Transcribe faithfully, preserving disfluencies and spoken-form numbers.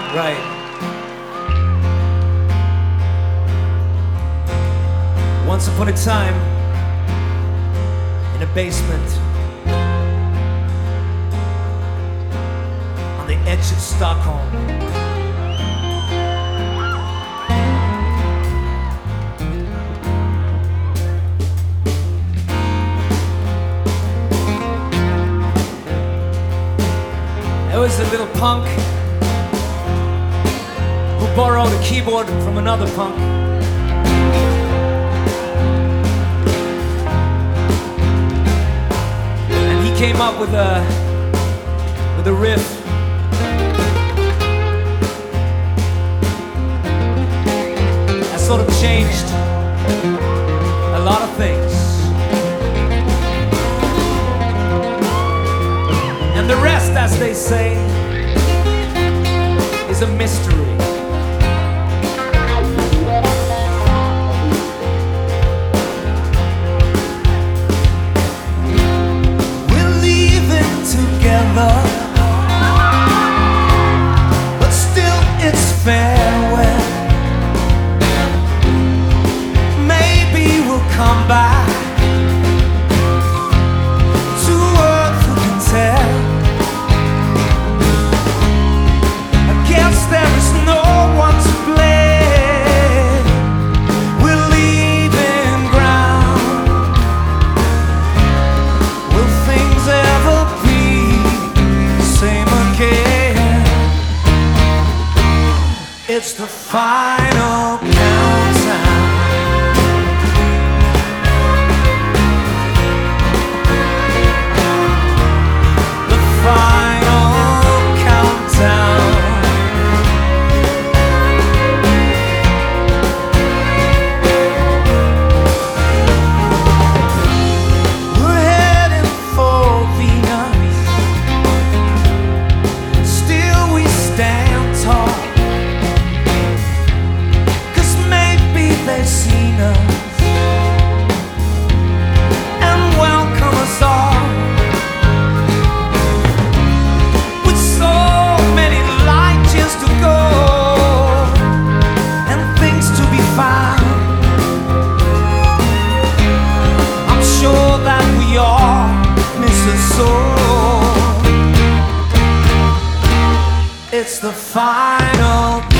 Right. Once upon a time, in a basement, on the edge of Stockholm, there was a little punk who borrowed a keyboard from another punk. And he came up with a with a riff. That sort of changed a lot of things. And the rest, as they say, is a mystery. But still it's farewell. Maybe we'll come back to earth, who can tell? I guess there is no one to blame. We're leaving ground. Will things ever be same again? It's the final countdown. The final countdown. We're heading for Venus. Still we stand tall, 'cause maybe they've seen us and welcome us all. With so many light years to go and things to be found, I'm sure that we all miss us so. It's the final